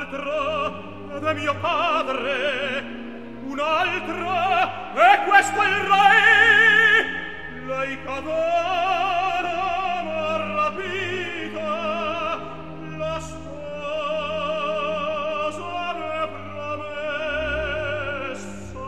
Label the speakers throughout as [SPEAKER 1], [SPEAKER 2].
[SPEAKER 1] altro ed è mio padre, un altro e questo è il re. Lei cadora m'ha rapita, la sposa m'è promessa.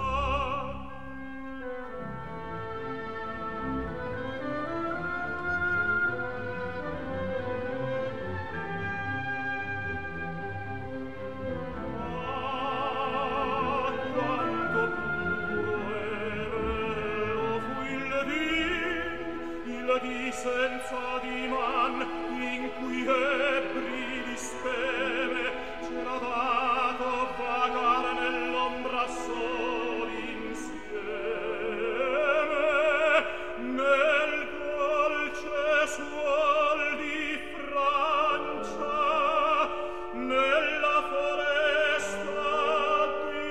[SPEAKER 1] Di senza di man in cui ebbri di speme c'era dato vagare nell'ombra soli insieme nel dolce suol di Francia, nella foresta di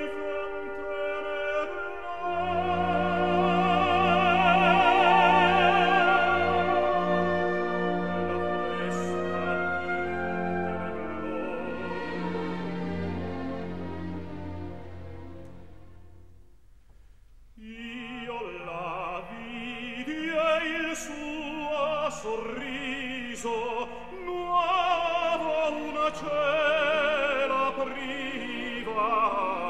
[SPEAKER 1] sorriso nuovo una cera priva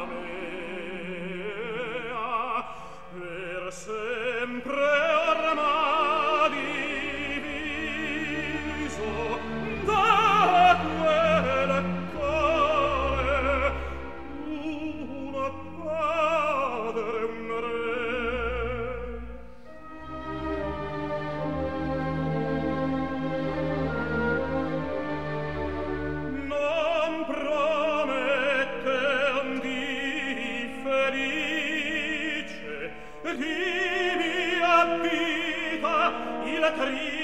[SPEAKER 1] mea per sempre ormai diviso da quel core un padre un re. Di mia vita il